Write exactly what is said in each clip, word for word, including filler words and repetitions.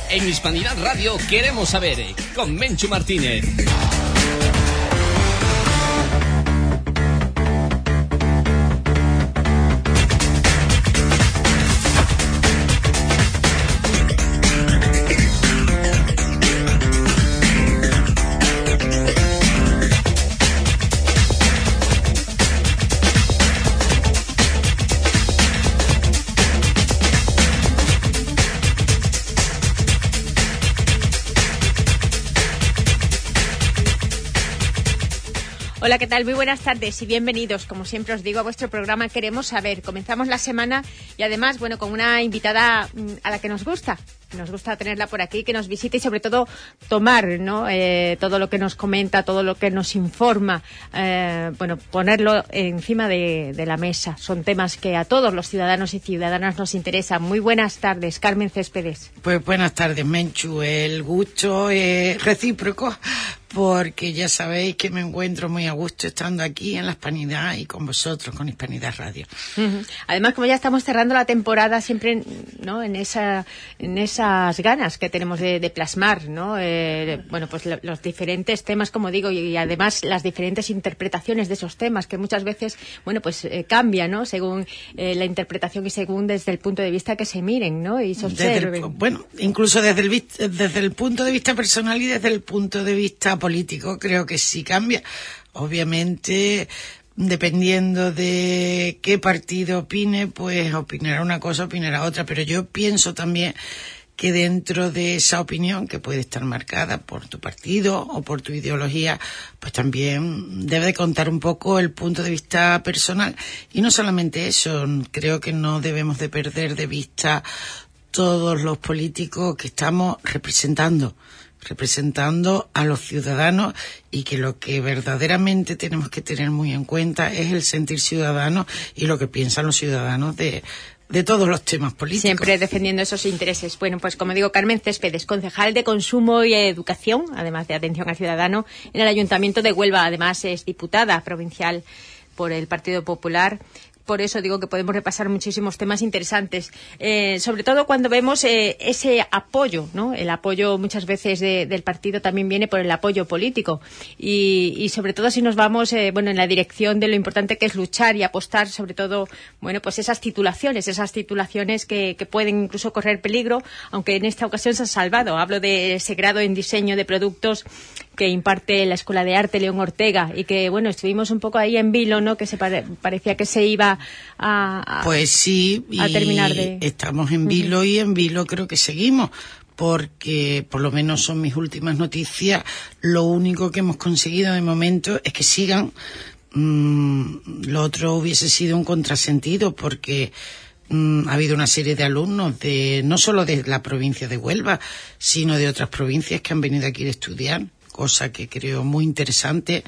En Hispanidad Radio queremos saber, con Menchu Martínez. Hola, ¿qué tal? Muy buenas tardes y bienvenidos, como siempre os digo, a vuestro programa Queremos Saber. Comenzamos la semana y además, bueno, con una invitada a la que nos gusta. Nos gusta tenerla por aquí, que nos visite y sobre todo tomar, ¿no? Eh, todo lo que nos comenta, todo lo que nos informa, eh, bueno, ponerlo encima de, de la mesa. Son temas que a todos los ciudadanos y ciudadanas nos interesan. Muy buenas tardes, Carmen Céspedes. Pues buenas tardes, Menchu. El gusto es recíproco, porque ya sabéis que me encuentro muy a gusto estando aquí en la Hispanidad y con vosotros, con Hispanidad Radio. Uh-huh. Además, como ya estamos cerrando la temporada, siempre, ¿no? En esa, en esas ganas que tenemos de, de plasmar, ¿no? Eh, bueno, pues lo, los diferentes temas, como digo, y, y además las diferentes interpretaciones de esos temas, que muchas veces, bueno, pues eh, cambian, ¿no? Según eh, la interpretación y según desde el punto de vista que se miren, ¿no? Y se observen. El, bueno, incluso desde el, desde el punto de vista personal y desde el punto de vista político, creo que sí cambia. Obviamente, dependiendo de qué partido opine, pues opinará una cosa, opinará otra, pero yo pienso también que dentro de esa opinión, que puede estar marcada por tu partido o por tu ideología, pues también debe de contar un poco el punto de vista personal. Y no solamente eso, creo que no debemos de perder de vista todos los políticos que estamos representando. representando a los ciudadanos, y que lo que verdaderamente tenemos que tener muy en cuenta es el sentir ciudadano y lo que piensan los ciudadanos de, de todos los temas políticos. Siempre defendiendo esos intereses. Bueno, pues como digo, Carmen Céspedes, concejal de Consumo y Educación, además de Atención al Ciudadano, en el Ayuntamiento de Huelva. Además es diputada provincial por el Partido Popular. Por eso digo que podemos repasar muchísimos temas interesantes, eh, sobre todo cuando vemos eh, ese apoyo, ¿no? El apoyo muchas veces de, del partido también viene por el apoyo político, y, y sobre todo si nos vamos, eh, bueno, en la dirección de lo importante que es luchar y apostar, sobre todo, bueno, pues esas titulaciones, esas titulaciones que, que pueden incluso correr peligro, aunque en esta ocasión se ha salvado. Hablo de ese grado en diseño de productos que imparte la Escuela de Arte León Ortega, y que, bueno, estuvimos un poco ahí en vilo, ¿no? Que se pare, parecía que se iba a, a pues sí, y a terminar de... estamos en vilo, uh-huh. Y en vilo creo que seguimos, porque por lo menos son mis últimas noticias. Lo único que hemos conseguido de momento es que sigan. Mm, lo otro hubiese sido un contrasentido, porque mm, ha habido una serie de alumnos de no solo de la provincia de Huelva, sino de otras provincias que han venido aquí a estudiar, cosa que creo muy interesante.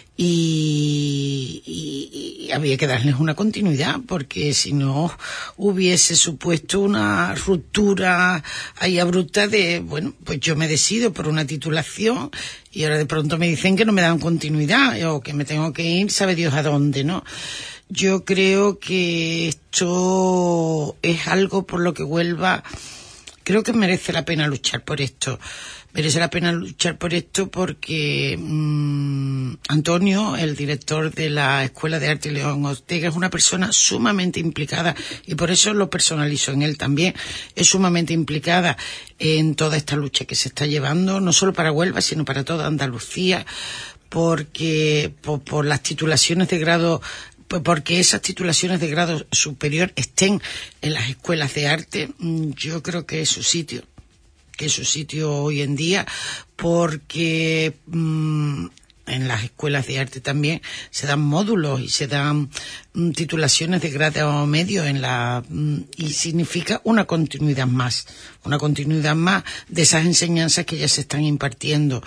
Y, y, y había que darles una continuidad, porque si no hubiese supuesto una ruptura ahí abrupta de, bueno, pues yo me decido por una titulación y ahora de pronto me dicen que no me dan continuidad o que me tengo que ir, sabe Dios a dónde, ¿no? Yo creo que esto es algo por lo que Huelva, creo que merece la pena luchar por esto. Merece la pena luchar por esto porque mmm, Antonio, el director de la Escuela de Arte León Ortega, es una persona sumamente implicada, y por eso lo personalizo en él también. Es sumamente implicada en toda esta lucha que se está llevando, no solo para Huelva, sino para toda Andalucía, porque por, por las titulaciones de grado, porque esas titulaciones de grado superior estén en las escuelas de arte. Yo creo que es su sitio. que es su sitio hoy en día, porque mmm, en las escuelas de arte también se dan módulos y se dan mmm, titulaciones de grado medio en la mmm, y significa una continuidad más, una continuidad más de esas enseñanzas que ya se están impartiendo.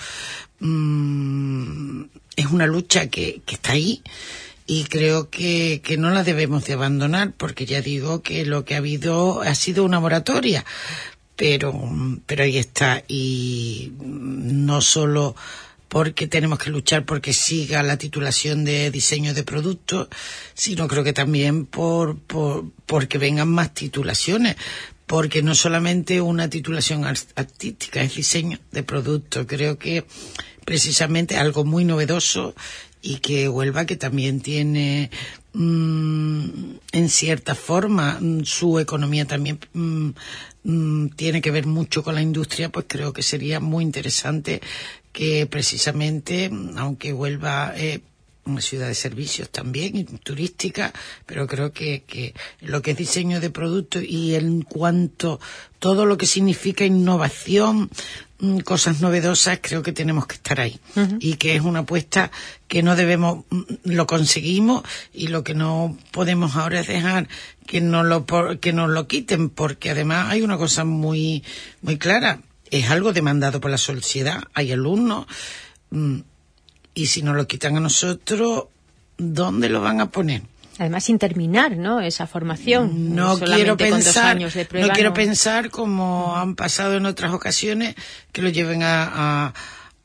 Mmm, es una lucha que, que está ahí. Y creo que, que no la debemos de abandonar, porque ya digo que lo que ha habido ha sido una moratoria. Pero, pero ahí está, y no solo porque tenemos que luchar porque siga la titulación de diseño de productos, sino creo que también por, por porque vengan más titulaciones, porque no solamente una titulación artística, es diseño de producto. Creo que precisamente algo muy novedoso y que Huelva, que también tiene mmm, en cierta forma su economía también mmm, mmm, tiene que ver mucho con la industria, pues creo que sería muy interesante que precisamente, aunque Huelva es una ciudad de servicios también y turística, pero creo que, que lo que es diseño de productos y en cuanto todo lo que significa innovación, cosas novedosas, creo que tenemos que estar ahí. Uh-huh. Y que es una apuesta que no debemos, lo conseguimos y lo que no podemos ahora es dejar que nos lo, que nos lo quiten, porque además hay una cosa muy, muy clara, es algo demandado por la sociedad, hay alumnos, y si nos lo quitan a nosotros, ¿dónde lo van a poner? Además, sin terminar, ¿no?, esa formación. No quiero pensar, con dos años de prueba, no quiero no... pensar como han pasado en otras ocasiones, que lo lleven a, a,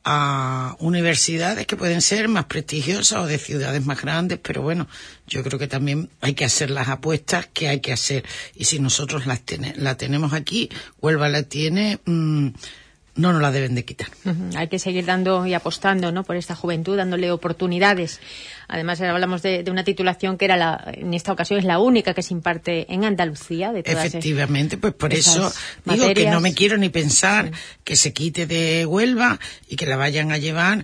a universidades que pueden ser más prestigiosas o de ciudades más grandes, pero bueno, yo creo que también hay que hacer las apuestas que hay que hacer. Y si nosotros las ten, la tenemos aquí, Huelva la tiene... Mmm, no nos la deben de quitar. Uh-huh. Hay que seguir dando y apostando, ¿no?, por esta juventud, dándole oportunidades. Además, hablamos de, de una titulación que era la, en esta ocasión es la única que se imparte en Andalucía. De todas Efectivamente, pues por eso materias. Digo que no me quiero ni pensar sí. que se quite de Huelva y que la vayan a llevar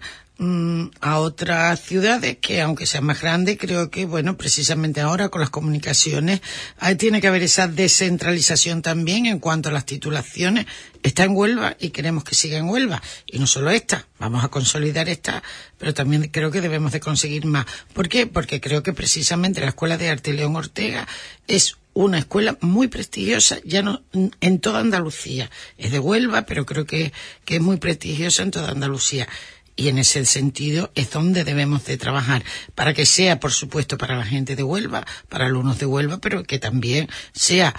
a otras ciudades que, aunque sean más grandes, creo que, bueno, precisamente ahora con las comunicaciones ahí tiene que haber esa descentralización también en cuanto a las titulaciones. Está en Huelva y queremos que siga en Huelva, y no solo esta, vamos a consolidar esta, pero también creo que debemos de conseguir más. ¿Por qué? Porque creo que precisamente la Escuela de Arte León Ortega es una escuela muy prestigiosa, ya no en toda Andalucía. Es de Huelva, pero creo que, que es muy prestigiosa en toda Andalucía. Y en ese sentido es donde debemos de trabajar, para que sea, por supuesto, para la gente de Huelva, para alumnos de Huelva, pero que también sea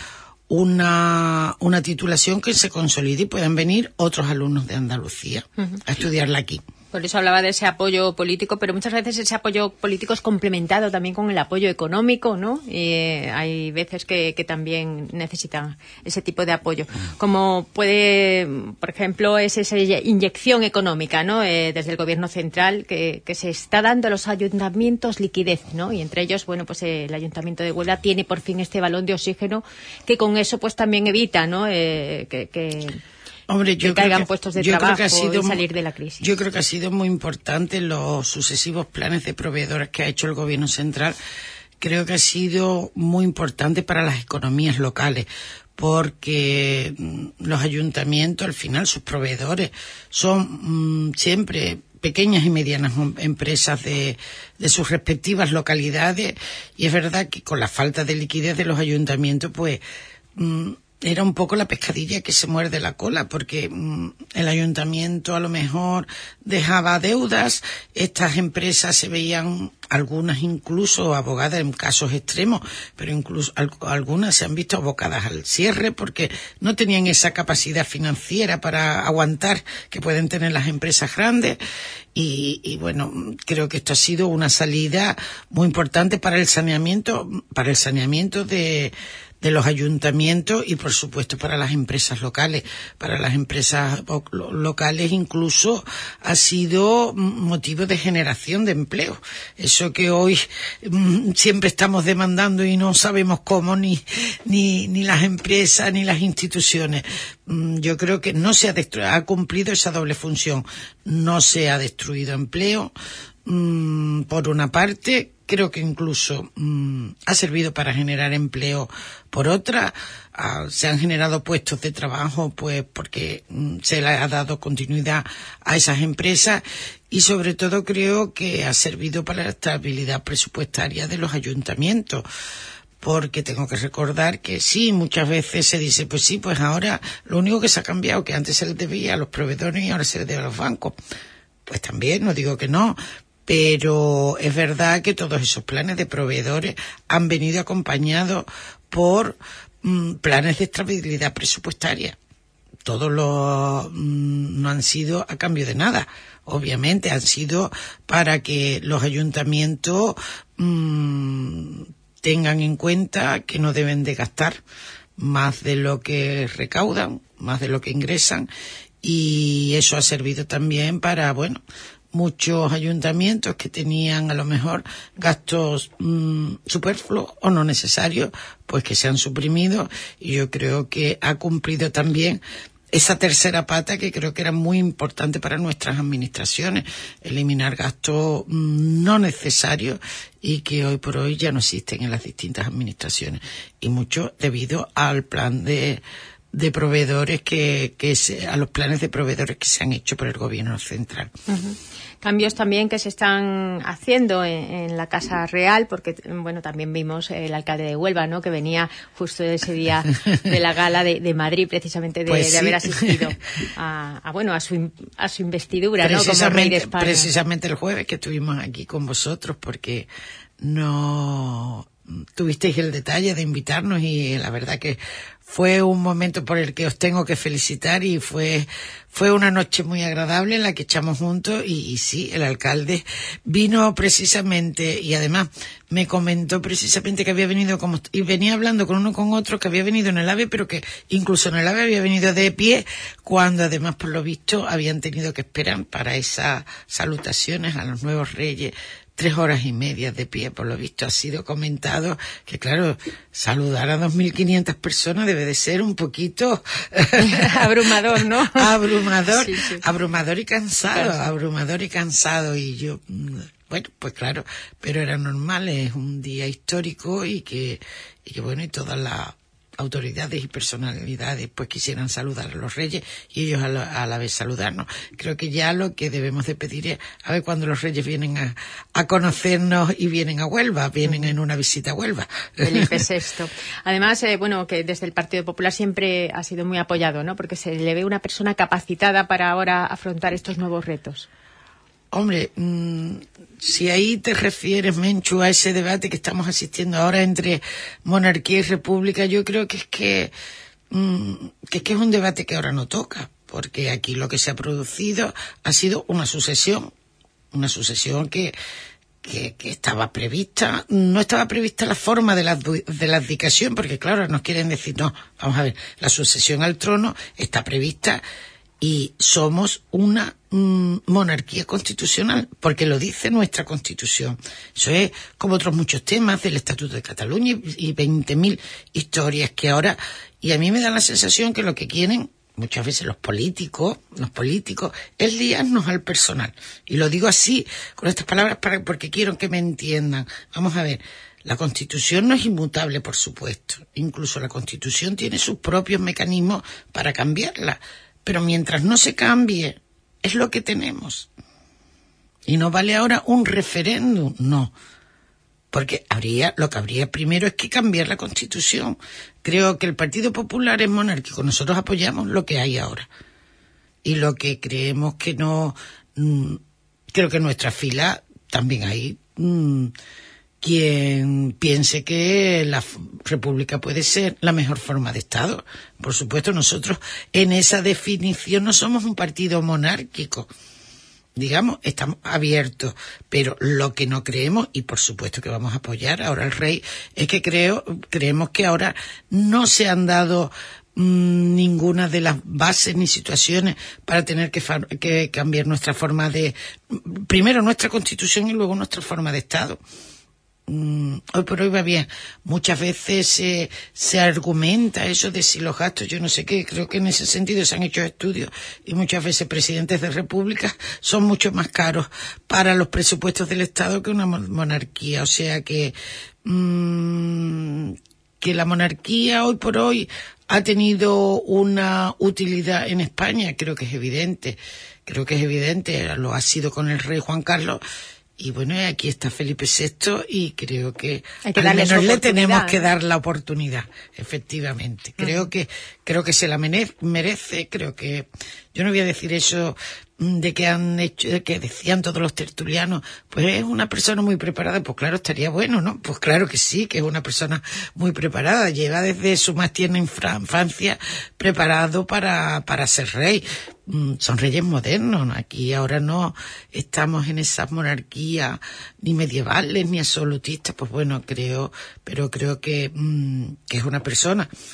una, una titulación que se consolide y puedan venir otros alumnos de Andalucía uh-huh. a estudiarla aquí. Por eso hablaba de ese apoyo político, pero muchas veces ese apoyo político es complementado también con el apoyo económico, ¿no? Y eh, hay veces que, que también necesitan ese tipo de apoyo. Como puede, por ejemplo, es esa inyección económica, ¿no?, eh, desde el Gobierno central que, que se está dando a los ayuntamientos liquidez, ¿no? Y entre ellos, bueno, pues eh, el Ayuntamiento de Huelva tiene por fin este balón de oxígeno que con eso pues también evita, ¿no?, eh, que... que Hombre, yo que caigan creo que, puestos de yo trabajo creo que ha sido, y salir de la crisis. Yo creo que ha sido muy importante los sucesivos planes de proveedores que ha hecho el Gobierno central. Creo que ha sido muy importante para las economías locales, porque los ayuntamientos, al final, sus proveedores son mmm, siempre pequeñas y medianas empresas de, de sus respectivas localidades, y es verdad que con la falta de liquidez de los ayuntamientos, pues... Mmm, era un poco la pescadilla que se muerde la cola, porque mmm, el ayuntamiento a lo mejor dejaba deudas, estas empresas se veían, algunas incluso abogadas en casos extremos, pero incluso al, algunas se han visto abocadas al cierre porque no tenían esa capacidad financiera para aguantar que pueden tener las empresas grandes. Y, y bueno, creo que esto ha sido una salida muy importante para el saneamiento, para el saneamiento de de los ayuntamientos y, por supuesto, para las empresas locales. Para las empresas locales incluso ha sido motivo de generación de empleo. Eso que hoy mmm, siempre estamos demandando y no sabemos cómo, ni, ni, ni las empresas ni las instituciones. Mm, yo creo que no se ha destruido, ha cumplido esa doble función. No se ha destruido empleo, mmm, por una parte. Creo que incluso mmm, ha servido para generar empleo por otra. Ah, se han generado puestos de trabajo pues porque mmm, se le ha dado continuidad a esas empresas, y sobre todo creo que ha servido para la estabilidad presupuestaria de los ayuntamientos. Porque tengo que recordar que sí, muchas veces se dice, pues sí, pues ahora lo único que se ha cambiado, que antes se les debía a los proveedores y ahora se les debe a los bancos. Pues también, no digo que no, pero es verdad que todos esos planes de proveedores han venido acompañados por mmm, planes de estabilidad presupuestaria. Todos los mmm, no han sido a cambio de nada. Obviamente han sido para que los ayuntamientos mmm, tengan en cuenta que no deben de gastar más de lo que recaudan, más de lo que ingresan, y eso ha servido también para, bueno, muchos ayuntamientos que tenían a lo mejor gastos mmm, superfluos o no necesarios, pues que se han suprimido, y yo creo que ha cumplido también esa tercera pata que creo que era muy importante para nuestras administraciones, eliminar gastos mmm, no necesarios y que hoy por hoy ya no existen en las distintas administraciones, y mucho debido al plan de de proveedores que, que se, a los planes de proveedores que se han hecho por el gobierno central. Uh-huh. Cambios también que se están haciendo en, en la Casa Real, porque bueno, también vimos el alcalde de Huelva, ¿no?, que venía justo ese día de la gala de, de Madrid, precisamente de, pues sí. de haber asistido a, a bueno a su a su investidura, ¿no?, como rey de España. Precisamente el jueves que estuvimos aquí con vosotros, porque no tuvisteis el detalle de invitarnos, y la verdad que fue un momento por el que os tengo que felicitar, y fue fue una noche muy agradable en la que echamos juntos, y, y sí, el alcalde vino precisamente, y además me comentó precisamente que había venido como, y venía hablando con uno con otro, que había venido en el AVE, pero que incluso en el AVE había venido de pie, cuando además por lo visto habían tenido que esperar para esas salutaciones a los nuevos reyes tres horas y media de pie. Por lo visto ha sido comentado que, claro, saludar a dos mil quinientas personas debe de ser un poquito abrumador, ¿no? abrumador, sí, sí. abrumador y cansado, Claro. abrumador y cansado, y yo, bueno, pues claro, pero era normal, es un día histórico, y que, y que bueno, y todas las autoridades y personalidades pues quisieran saludar a los reyes, y ellos a la, a la vez saludarnos. Creo que ya lo que debemos de pedir es a ver cuando los reyes vienen a, a conocernos y vienen a Huelva, vienen en una visita a Huelva. Felipe sexto. Además, eh, bueno, que desde el Partido Popular siempre ha sido muy apoyado, ¿no?, porque se le ve una persona capacitada para ahora afrontar estos nuevos retos. Hombre, mmm, si ahí te refieres, Menchu, a ese debate que estamos asistiendo ahora entre monarquía y república, yo creo que es que, mmm, que es que es un debate que ahora no toca, porque aquí lo que se ha producido ha sido una sucesión, una sucesión que, que, que estaba prevista, no estaba prevista la forma de la, de la abdicación, porque claro, nos quieren decir, no, vamos a ver, la sucesión al trono está prevista, y somos una mm, monarquía constitucional, porque lo dice nuestra Constitución. Eso es como otros muchos temas del Estatuto de Cataluña y veinte mil historias que ahora, y a mí me da la sensación que lo que quieren muchas veces los políticos, los políticos, es liarnos al personal. Y lo digo así, con estas palabras, para, porque quiero que me entiendan. Vamos a ver, la Constitución no es inmutable, por supuesto. Incluso la Constitución tiene sus propios mecanismos para cambiarla. Pero mientras no se cambie, es lo que tenemos. Y no vale ahora un referéndum, no. Porque habría, lo que habría primero es que cambiar la Constitución. Creo que el Partido Popular es monárquico. Nosotros apoyamos lo que hay ahora. Y lo que creemos que no... Mmm, creo que en nuestra fila también hay mmm, quien piense que la República puede ser la mejor forma de Estado. Por supuesto, nosotros en esa definición no somos un partido monárquico. Digamos, estamos abiertos, pero lo que no creemos, y por supuesto que vamos a apoyar ahora al rey, es que creo, creemos que ahora no se han dado mmm, ninguna de las bases ni situaciones para tener que, fa- que cambiar nuestra forma de, primero nuestra Constitución y luego nuestra forma de Estado. Mm, hoy por hoy va bien. Muchas veces se, se argumenta eso de si los gastos, yo no sé qué, creo que en ese sentido se han hecho estudios y muchas veces presidentes de repúblicas son mucho más caros para los presupuestos del Estado que una monarquía. O sea que, mmm, que la monarquía hoy por hoy ha tenido una utilidad en España, creo que es evidente, creo que es evidente, lo ha sido con el rey Juan Carlos. Y bueno, aquí está Felipe sexto y creo que, Hay que al darle menos su le tenemos oportunidad, que ¿no? dar la oportunidad, efectivamente. Uh-huh. Creo que creo que se la mene- merece, creo que yo no voy a decir eso de que han hecho, de que decían todos los tertulianos, pues es una persona muy preparada, pues claro, estaría bueno, ¿no? Pues claro que sí, que es una persona muy preparada, lleva desde su más tierna infancia preparado para, para ser rey. Son reyes modernos, ¿no? Aquí ahora no estamos en esas monarquías ni medievales ni absolutistas, pues bueno, creo, pero creo que, mmm, que es una persona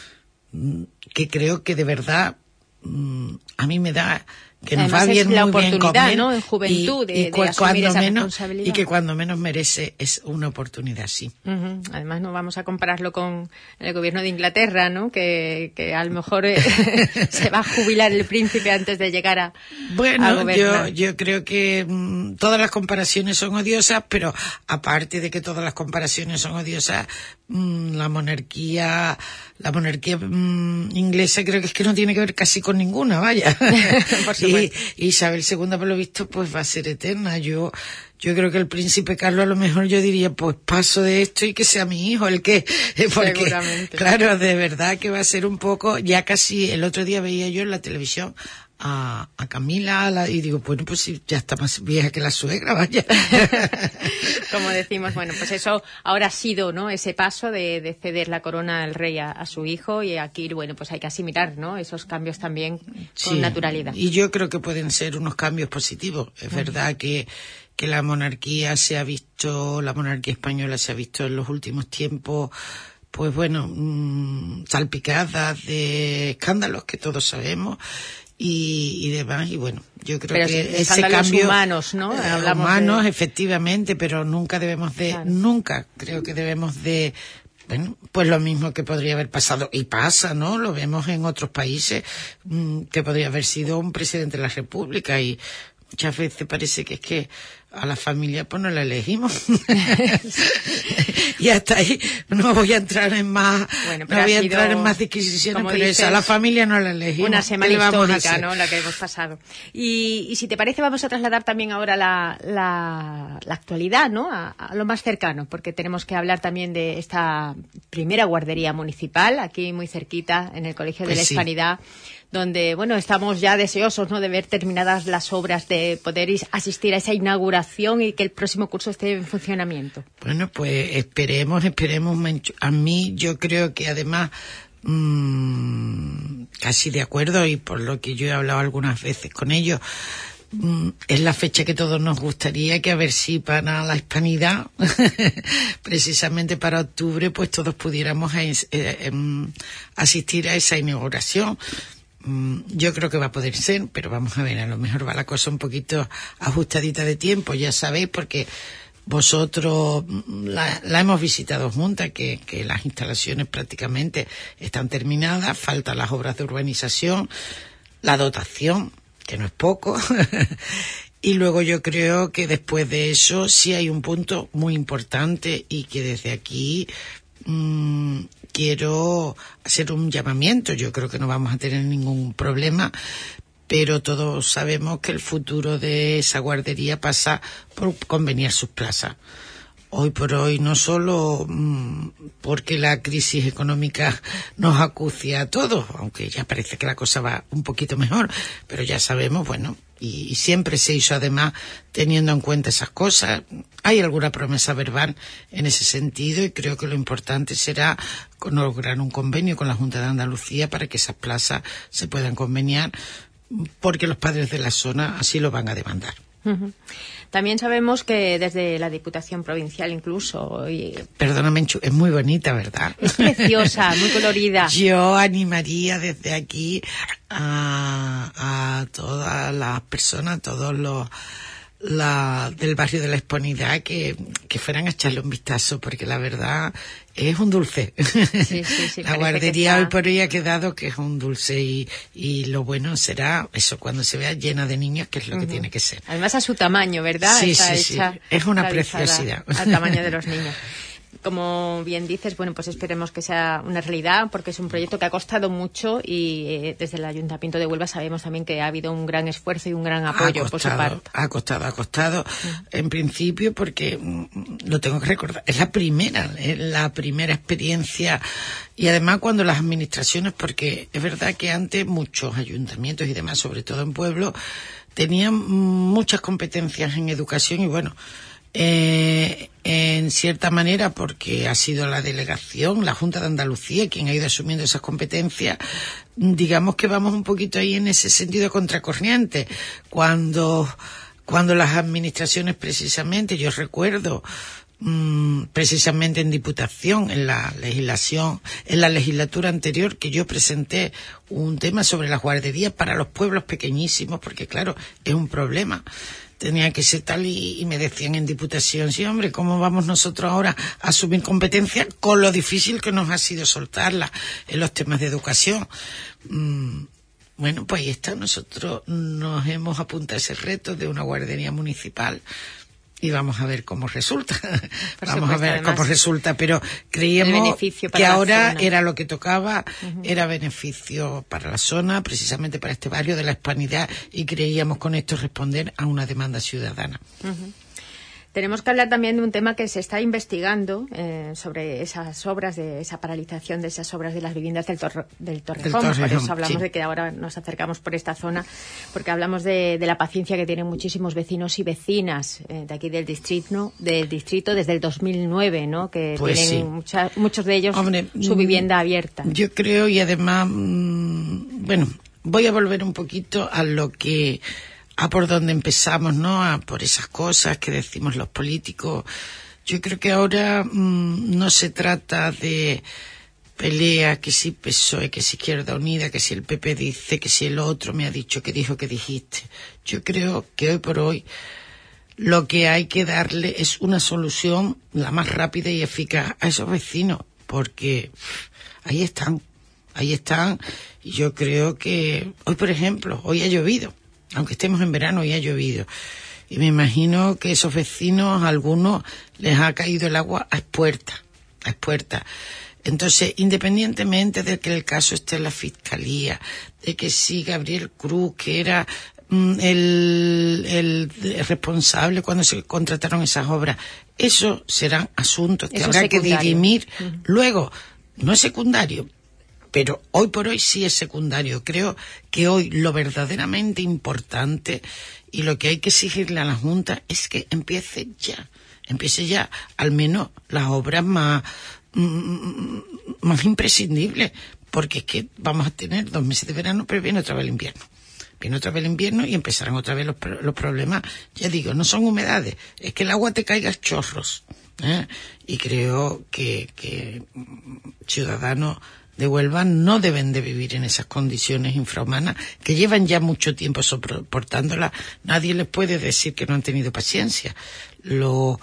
que creo que de verdad a mí me da que nos Además va bien, es la muy bien oportunidad, comer, ¿no? En juventud, de, y, y de cu- asumir cuando esa menos, responsabilidad. y que cuando menos merece es una oportunidad, sí. Uh-huh. Además, no vamos a compararlo con el gobierno de Inglaterra, ¿no? Que, que a lo mejor eh, se va a jubilar el príncipe antes de llegar a, bueno, a yo, gobernar. yo creo que mmm, todas las comparaciones son odiosas, pero aparte de que todas las comparaciones son odiosas, mmm, la monarquía, la monarquía mmm, inglesa creo que es que no tiene que ver casi con ninguna, vaya. Por y, y Isabel segunda, por lo visto, pues va a ser eterna. Yo, yo creo que el príncipe Carlos, a lo mejor yo diría, pues paso de esto y que sea mi hijo el que, porque, seguramente. Claro, de verdad que va a ser un poco, ya casi, el otro día veía yo en la televisión a, a Camila a la, y digo, bueno, pues sí, ya está más vieja que la suegra, vaya. Como decimos, bueno, pues eso ahora ha sido, ¿no? Ese paso de, de ceder la corona al rey a, a su hijo, y aquí, bueno, pues hay que asimilar, ¿no? Esos cambios también con Sí, naturalidad. Y yo creo que pueden ser unos cambios positivos. Es verdad que, que la monarquía se ha visto, la monarquía española se ha visto en los últimos tiempos, pues bueno, mmm, salpicadas de escándalos que todos sabemos. Y, y demás, y bueno, yo creo pero que ese cambio humanos, ¿no? eh, Hablamos humanos, de... efectivamente, pero nunca debemos de, claro. nunca creo que debemos de, bueno, pues lo mismo que podría haber pasado, y pasa, ¿no? Lo vemos en otros países, mmm, que podría haber sido un presidente de la República, y muchas veces parece que es que a la familia pues no la elegimos. Y hasta ahí no voy a entrar en más, bueno, no voy a entrar sido, en más disquisiciones, pero dices, eso, a la familia no la elegimos. una semana histórica, histórica, ¿no? La que hemos pasado. Y, y si te parece, vamos a trasladar también ahora la, la, la actualidad, ¿no? A, a lo más cercano, porque tenemos que hablar también de esta primera guardería municipal, aquí muy cerquita, en el Colegio pues de la sí. Hispanidad, donde, bueno, estamos ya deseosos, ¿no?, de ver terminadas las obras, de poder asistir a esa inauguración y que el próximo curso esté en funcionamiento. Bueno, pues esperemos, esperemos. A mí, yo creo que además, mmm, casi de acuerdo, y por lo que yo he hablado algunas veces con ellos, mmm, es la fecha que todos nos gustaría, que a ver si para la Hispanidad, precisamente para octubre, pues todos pudiéramos eh, eh, asistir a esa inauguración. Yo creo que va a poder ser, pero vamos a ver, a lo mejor va la cosa un poquito ajustadita de tiempo, ya sabéis, porque vosotros la, la hemos visitado juntas, que, que las instalaciones prácticamente están terminadas, faltan las obras de urbanización, la dotación, que no es poco, y luego yo creo que después de eso sí hay un punto muy importante, y que desde aquí mmm, quiero hacer un llamamiento. Yo creo que no vamos a tener ningún problema, pero todos sabemos que el futuro de esa guardería pasa por conveniar sus plazas. Hoy por hoy, no solo mmm, porque la crisis económica nos acucia a todos, aunque ya parece que la cosa va un poquito mejor, pero ya sabemos, bueno, y, y siempre se hizo además teniendo en cuenta esas cosas. Hay alguna promesa verbal en ese sentido, y creo que lo importante será lograr un convenio con la Junta de Andalucía para que esas plazas se puedan conveniar, porque los padres de la zona así lo van a demandar. Uh-huh. También sabemos que desde la Diputación Provincial incluso... Y... Perdona, Menchu, es muy bonita, ¿verdad? Es preciosa, muy colorida. Yo animaría desde aquí a, a todas las personas, todos los la, del barrio de la Hispanidad, que, que fueran a echarle un vistazo, porque la verdad es un dulce. Sí, sí, sí, la guardería está... hoy por hoy ha quedado que es un dulce, y, y lo bueno será eso, cuando se vea llena de niños, que es lo uh-huh. que tiene que ser. Además a su tamaño, ¿verdad? Sí, está sí, hecha, sí. Es una preciosidad. Al tamaño de los niños. Como bien dices, bueno, pues esperemos que sea una realidad, porque es un proyecto que ha costado mucho, y eh, desde el Ayuntamiento de Huelva sabemos también que ha habido un gran esfuerzo y un gran apoyo costado, por su parte. Ha costado, ha costado, sí. En principio, porque mm, lo tengo que recordar, es la primera, es la primera experiencia, y además cuando las administraciones, porque es verdad que antes muchos ayuntamientos y demás, sobre todo en pueblos, tenían muchas competencias en educación, y bueno, Eh, en cierta manera, porque ha sido la delegación, la Junta de Andalucía, quien ha ido asumiendo esas competencias, digamos que vamos un poquito ahí en ese sentido contracorriente, cuando, cuando las administraciones precisamente, yo recuerdo mmm, precisamente en Diputación, en la legislación, en la legislatura anterior, que yo presenté un tema sobre las guarderías para los pueblos pequeñísimos, porque claro, es un problema. Tenía que ser tal y, y me decían en Diputación, sí, hombre, ¿cómo vamos nosotros ahora a asumir competencias con lo difícil que nos ha sido soltarla en los temas de educación? Mm, bueno, pues ahí está, nosotros nos hemos apuntado a ese reto de una guardería municipal y vamos a ver cómo resulta. Por vamos supuesto, a ver además, cómo resulta, pero creíamos que ahora zona. Era lo que tocaba, uh-huh. era beneficio para la zona, precisamente para este barrio de la Hispanidad, y creíamos con esto responder a una demanda ciudadana. Uh-huh. Tenemos que hablar también de un tema que se está investigando eh, sobre esas obras, de esa paralización de esas obras de las viviendas del, tor- del Torrejón. Del Torrejón. Por eso hablamos sí. de que ahora nos acercamos por esta zona, porque hablamos de, de la paciencia que tienen muchísimos vecinos y vecinas eh, de aquí del distrito, ¿no? del distrito desde el dos mil nueve, ¿no? Que pues tienen sí. mucha, muchos de ellos Hombre, su vivienda abierta. Yo creo, y además, mmm, bueno, voy a volver un poquito a lo que... a por donde empezamos, ¿no? A por esas cosas que decimos los políticos. Yo creo que ahora mmm, no se trata de pelea, que si P S O E, que si Izquierda Unida, que si el P P dice, que si el otro me ha dicho, que dijo, que dijiste. Yo creo que hoy por hoy lo que hay que darle es una solución la más rápida y eficaz a esos vecinos, porque ahí están, ahí están, y yo creo que hoy, por ejemplo, hoy ha llovido. Aunque estemos en verano, y ha llovido. Y me imagino que esos vecinos, a algunos, les ha caído el agua a expuertas, a expuertas. Entonces, independientemente de que el caso esté en la Fiscalía, de que sí Gabriel Cruz, que era mm, el, el, el responsable cuando se contrataron esas obras, eso serán asuntos que eso habrá que dirimir. Uh-huh. Luego, no es secundario, pero hoy por hoy sí es secundario. Creo que hoy lo verdaderamente importante y lo que hay que exigirle a la Junta es que empiece ya, empiece ya, al menos las obras más, mm, más imprescindibles, porque es que vamos a tener dos meses de verano, pero viene otra vez el invierno. Viene otra vez el invierno y empezarán otra vez los, los problemas. Ya digo, no son humedades, es que el agua te caiga a chorros, ¿eh? Y creo que, que ciudadanos de Huelva no deben de vivir en esas condiciones infrahumanas que llevan ya mucho tiempo soportándolas. Nadie les puede decir que no han tenido paciencia. Lo,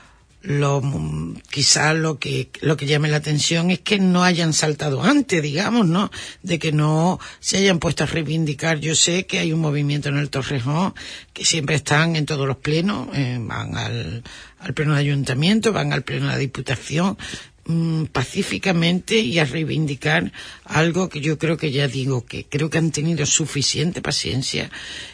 lo, quizá lo que, lo que llame la atención es que no hayan saltado antes, digamos, ¿no? De que no se hayan puesto a reivindicar. Yo sé que hay un movimiento en el Torrejón que siempre están en todos los plenos, eh, van al, al pleno de ayuntamiento, van al pleno de la Diputación, pacíficamente y a reivindicar algo que yo creo que ya digo, que creo que han tenido suficiente paciencia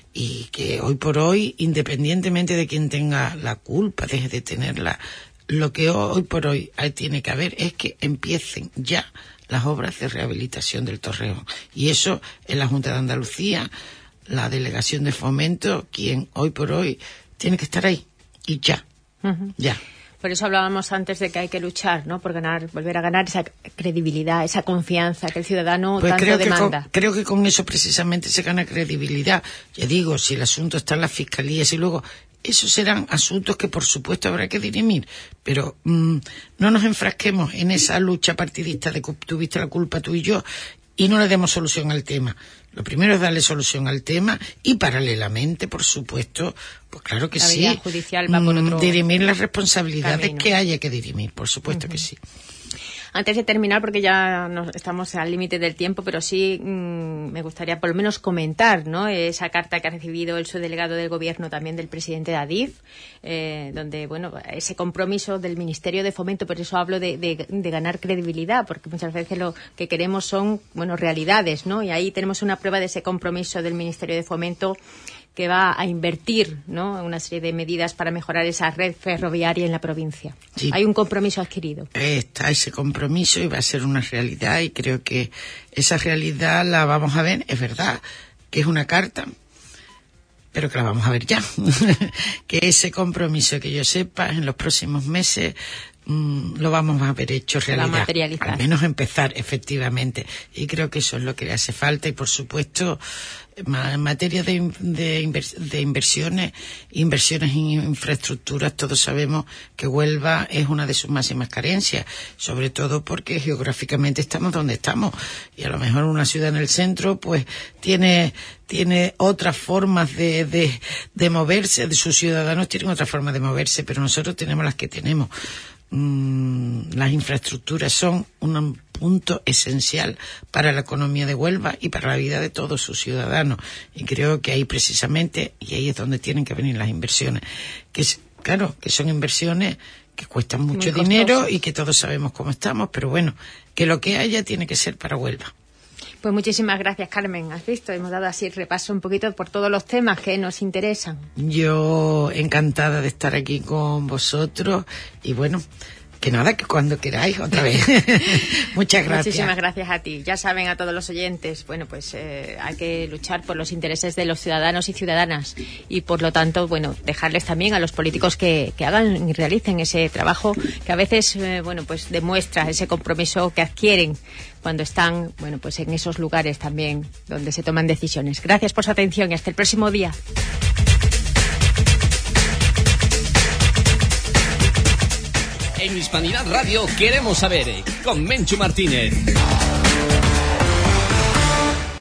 y que hoy por hoy, independientemente de quien tenga la culpa, deje de tenerla, lo que hoy por hoy tiene que haber es que empiecen ya las obras de rehabilitación del Torreón. Y eso en la Junta de Andalucía, la Delegación de Fomento, quien hoy por hoy tiene que estar ahí. Y ya, uh-huh. ya. Por eso hablábamos antes de que hay que luchar, ¿no? Por ganar, volver a ganar esa credibilidad, esa confianza que el ciudadano pues tanto creo que demanda. Con, creo que con eso precisamente se gana credibilidad. Ya digo, si el asunto está en la Fiscalía, si luego... Esos serán asuntos que, por supuesto, habrá que dirimir. Pero mmm, no nos enfrasquemos en esa lucha partidista de que tuviste la culpa tú y yo y no le demos solución al tema. Lo primero es darle solución al tema y, paralelamente, por supuesto, pues claro que la sí, vía judicial va por otro dirimir las responsabilidades camino. Que haya que dirimir, por supuesto uh-huh. que sí. Antes de terminar, porque ya nos, estamos al límite del tiempo, pero sí mmm, me gustaría por lo menos comentar, ¿no? Esa carta que ha recibido el subdelegado del Gobierno también del presidente de Adif, eh, donde, bueno, ese compromiso del Ministerio de Fomento, por eso hablo de, de, de ganar credibilidad, porque muchas veces lo que queremos son, bueno, realidades, ¿no? Y ahí tenemos una prueba de ese compromiso del Ministerio de Fomento que va a invertir, ¿no?, una serie de medidas para mejorar esa red ferroviaria en la provincia. Sí. Hay un compromiso adquirido. Está ese compromiso y va a ser una realidad, y creo que esa realidad la vamos a ver. Es verdad que es una carta, pero que la vamos a ver ya. Que ese compromiso, que yo sepa, en los próximos meses mmm, lo vamos a haber hecho realidad. Al menos empezar, efectivamente. Y creo que eso es lo que le hace falta. Y por supuesto, en materia de, de, invers, de inversiones, inversiones en infraestructuras, todos sabemos que Huelva es una de sus máximas carencias, sobre todo porque geográficamente estamos donde estamos. Y a lo mejor una ciudad en el centro, pues, tiene, tiene otras formas de, de, de moverse, de sus ciudadanos tienen otras formas de moverse, pero nosotros tenemos las que tenemos. Mm, las infraestructuras son un punto esencial para la economía de Huelva y para la vida de todos sus ciudadanos, y creo que ahí precisamente, y ahí es donde tienen que venir las inversiones, que es, claro, que son inversiones que cuestan mucho dinero y que todos sabemos cómo estamos, pero bueno, que lo que haya tiene que ser para Huelva. Pues muchísimas gracias, Carmen. Has visto, hemos dado así repaso un poquito por todos los temas que nos interesan. Yo encantada de estar aquí con vosotros y bueno, que nada, que cuando queráis otra vez. Muchas gracias. Muchísimas gracias a ti. Ya saben, a todos los oyentes, bueno, pues eh, hay que luchar por los intereses de los ciudadanos y ciudadanas y por lo tanto, bueno, dejarles también a los políticos que, que hagan y realicen ese trabajo que a veces, eh, bueno, pues demuestra ese compromiso que adquieren cuando están, bueno, pues en esos lugares también donde se toman decisiones. Gracias por su atención y hasta el próximo día. En Hispanidad Radio queremos saber, con Menchu Martínez.